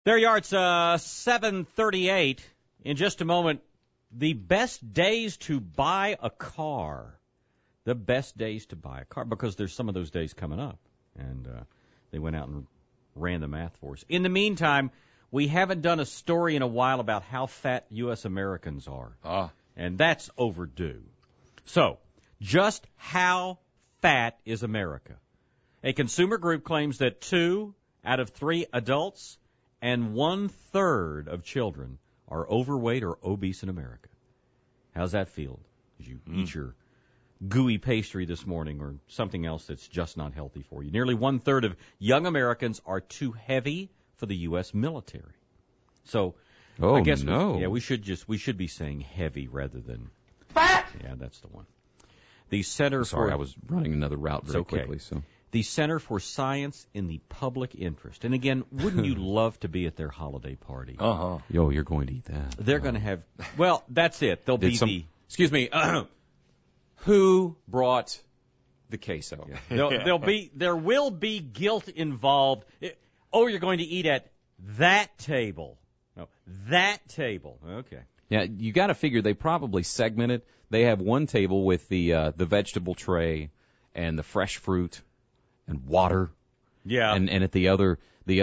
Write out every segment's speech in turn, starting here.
There you are. It's 7:38. In just a moment, the best days to buy a car. The best days to buy a car, because there's some of those days coming up. And they went out and ran the math for us. In the meantime, we haven't done a story in a while about how fat U.S. Americans are. And that's overdue. So, just how fat is America? A consumer group claims that 2 out of 3 adults and 1/3 of children are overweight or obese in America. How's that feel? Did you eat your gooey pastry this morning or something else that's just not healthy for you? Nearly 1/3 of young Americans are too heavy for the U.S. military. So, I guess we should be saying heavy rather than fat. Yeah, that's the one. The Center I was running another route very quickly. So the Center for Science in the Public Interest. And again, wouldn't you love to be at their holiday party? Yo, you're going to eat that. They're going to have, well, that's it. They'll be the... Excuse me. Who brought the queso? Yeah. There will be guilt involved. You're going to eat at that table. No, that table. Okay. Yeah, you got to figure they probably segment it. They have one table with the vegetable tray and the fresh fruit and water. Yeah. And at the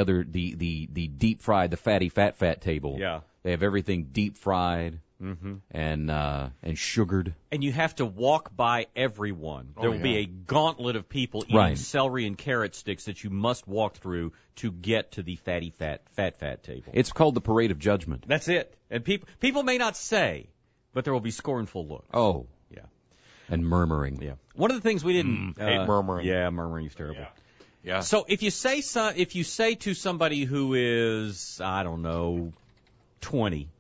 deep fried, the fatty fat table. Yeah. They have everything deep fried. Mm-hmm. And sugared. And you have to walk by everyone. There will be a gauntlet of people eating celery and carrot sticks that you must walk through to get to the fatty fat table. It's called the Parade of Judgment. That's it. And people may not say, but there will be scornful looks. Oh. Yeah. And murmuring. Yeah. One of the things we didn't hate murmuring. Yeah, murmuring is terrible. Yeah. So if you say to somebody who is, I don't know, 20,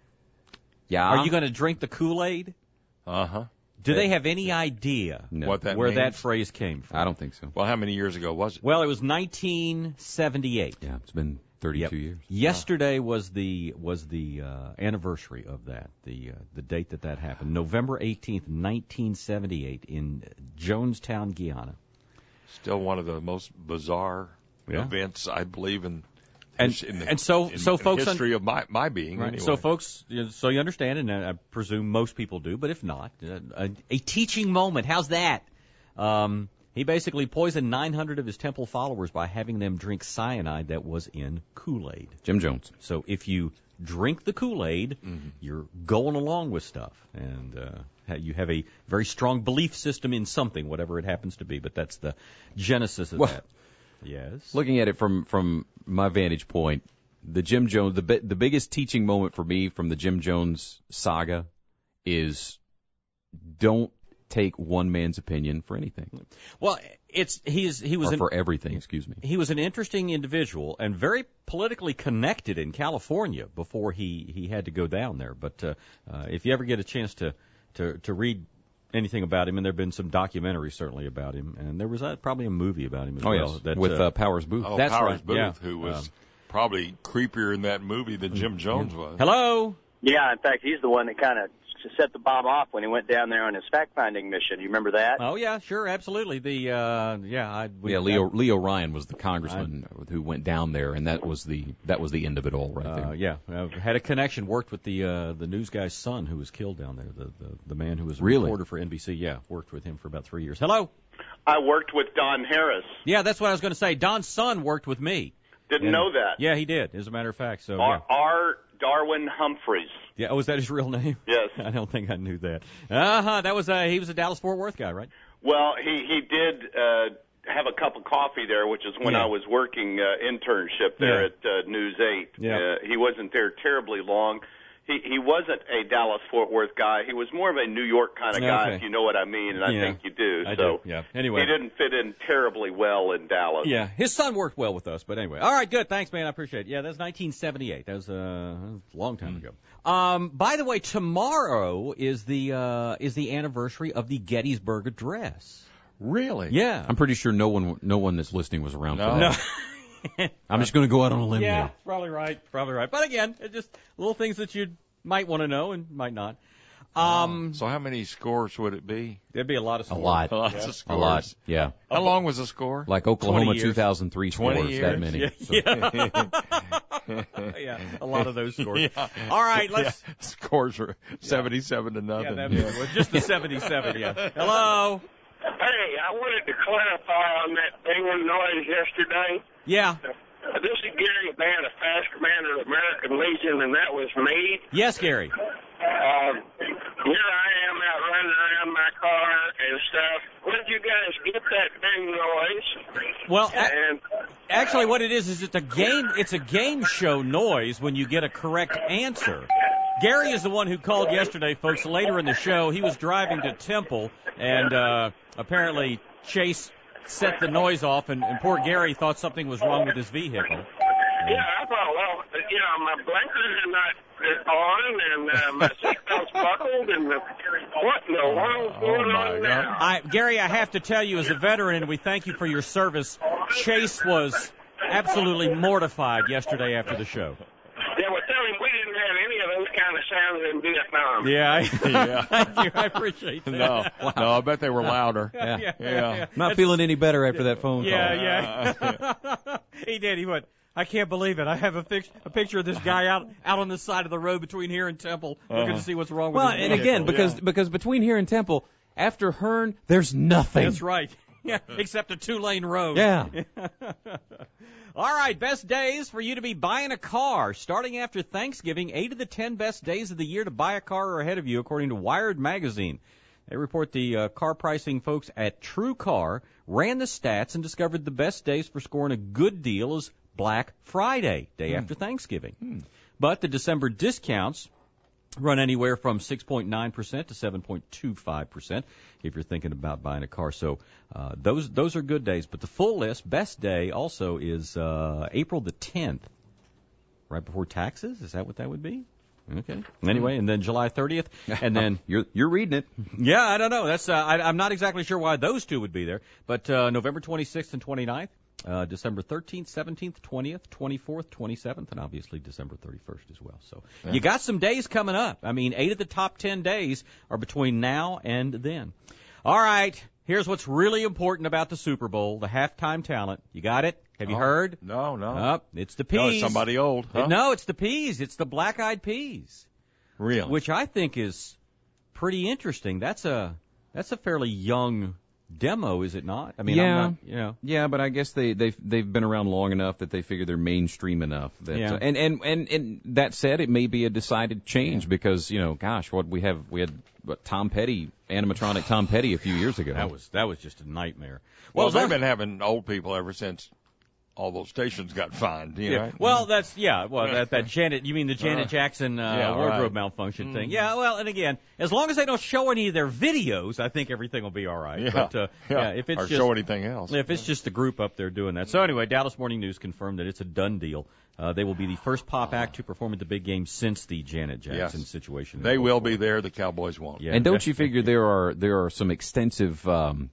are you going to drink the Kool-Aid? Do they have any idea what that where means? that phrase came from? I don't think so. Well, how many years ago was it? Well, it was 1978. Yeah, it's been 32 years. Yesterday was the anniversary of that, the date that happened, November 18th, 1978, in Jonestown, Guyana. Still one of the most bizarre events, I believe, in folks, history of my being. Right. Anyway. So, folks, so you understand, and I presume most people do, but if not, a teaching moment. How's that? He basically poisoned 900 of his temple followers by having them drink cyanide that was in Kool-Aid. Jim Jones. So if you drink the Kool-Aid, you're going along with stuff, and you have a very strong belief system in something, whatever it happens to be. But that's the genesis of that. Yes. Looking at it from my vantage point, the Jim Jones, the biggest teaching moment for me from the Jim Jones saga is don't take one man's opinion for anything. Well, for everything. Excuse me. He was an interesting individual and very politically connected in California before he had to go down there. But if you ever get a chance to read anything about him, and there have been some documentaries certainly about him, and there was probably a movie about him as well. Yes. With Powers Booth. Oh, that's Powers right. Booth, who was probably creepier in that movie than Jim Jones was. Hello? Yeah, in fact, he's the one that kind of set the bomb off when he went down there on his fact-finding mission. You remember that? Oh, yeah, sure, absolutely. Leo Ryan was the congressman who went down there, and that was the end of it all right there. Had a connection, worked with the news guy's son who was killed down there, the man who was a reporter for NBC. Yeah, worked with him for about 3 years. Hello? I worked with Don Harris. Yeah, that's what I was going to say. Don's son worked with me. Didn't know that. Yeah, he did, as a matter of fact. So R. Darwin Humphreys. Yeah, was that his real name? Yes. I don't think I knew that. That was he was a Dallas-Fort Worth guy, right? Well, he did have a cup of coffee there, which is when I was working internship there at News 8. Yeah. He wasn't there terribly long. He wasn't a Dallas-Fort Worth guy. He was more of a New York kind of guy, if you know what I mean, and I think you do. I do. Yeah. Anyway. He didn't fit in terribly well in Dallas. Yeah, his son worked well with us, but anyway. All right, good. Thanks, man. I appreciate it. Yeah, that's 1978. That was a long time ago. By the way, tomorrow is the anniversary of the Gettysburg Address. Really? Yeah. I'm pretty sure no one that's listening was around for that. No. I'm just going to go out on a limb there. there. Probably right. But again, it's just little things that you might want to know and might not. So how many scores would it be? There'd be a lot of scores. A lot. Lots of scores. A lot, yeah. How long was the score? Like Oklahoma 20 2003 scores, 20 years? that many. Yeah. Yeah, a lot of those scores. Yeah. All right, let's. Yeah. Scores are 77 to nothing. Yeah, just the 77. Yeah. Hello. Hey, I wanted to clarify on that penguin noise yesterday. Yeah. This is Gary Band, a fast commander of the American Legion, and that was me. Yes, Gary. Here I am out running around my car and stuff. Where did you guys get that dang noise? Well, actually, what it is it's a game show noise when you get a correct answer. Gary is the one who called yesterday, folks. Later in the show, he was driving to Temple, and apparently Chase set the noise off, and poor Gary thought something was wrong with his vehicle. Yeah, I thought, well, my blinkers are not on, and my seatbelt's buckled, and what in the world's going on now? Gary, I have to tell you, as a veteran, and we thank you for your service, Chase was absolutely mortified yesterday after the show. Yeah, well, tell him we didn't have any of those kind of sounds in Vietnam. Yeah, thank you. I appreciate that. No, I bet they were louder. Yeah. Not feeling any better after that phone call. Yeah. He did. He went, I can't believe it. I have a picture of this guy out on the side of the road between here and Temple, looking to see what's wrong with his vehicle. And again, because between here and Temple, after Hearn, there's nothing. That's right. Yeah, except a 2-lane road. Yeah. All right, best days for you to be buying a car. Starting after Thanksgiving, 8 of the 10 best days of the year to buy a car are ahead of you, according to Wired Magazine. They report the car pricing folks at TrueCar ran the stats and discovered the best days for scoring a good deal is Black Friday, day after Thanksgiving. But the December discounts run anywhere from 6.9% to 7.25% if you're thinking about buying a car. So those are good days. But the full list, best day also is April the 10th, right before taxes. Is that what that would be? Okay. Anyway, and then July 30th, and then you're reading it. Yeah, I don't know. That's I'm not exactly sure why those two would be there. But November 26th and 29th. December 13th, 17th, 20th, 24th, 27th, and obviously December 31st as well. So you got some days coming up. I mean, 8 of the top 10 days are between now and then. All right, here's what's really important about the Super Bowl, the halftime talent. You got it? Have you heard? No. It's the Peas. No, it's somebody old. Huh? No, it's the Peas. It's the Black Eyed Peas. Really? Which I think is pretty interesting. That's a fairly young demo, is it not? I mean, yeah, but I guess they've been around long enough that they figure they're mainstream enough. That, and that said, it may be a decided change because we had Tom Petty, animatronic Tom Petty a few years ago. That was just a nightmare. Well, they've been having old people ever since all those stations got fined. Right? Well, that Janet, you mean the Janet Jackson wardrobe malfunction thing? Yeah. Well, and again, as long as they don't show any of their videos, I think everything will be all right. Yeah. But if it's or show anything else, if it's just the group up there doing that. So anyway, Dallas Morning News confirmed that it's a done deal. They will be the first pop act to perform at the big game since the Janet Jackson situation. They will be there. The Cowboys won't. Yeah. And don't you figure there are some extensive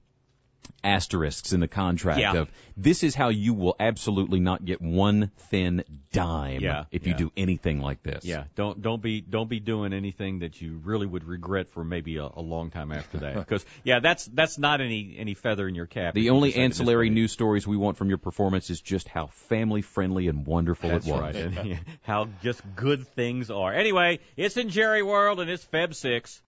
asterisks in the contract of this is how you will absolutely not get one thin dime if you do anything like this. Yeah, don't be doing anything that you really would regret for maybe a long time after that. Because that's not any feather in your cap. The only ancillary news stories we want from your performance is just how family friendly and wonderful it was. Right. And how just good things are. Anyway, it's in Jerry World and it's Feb 6.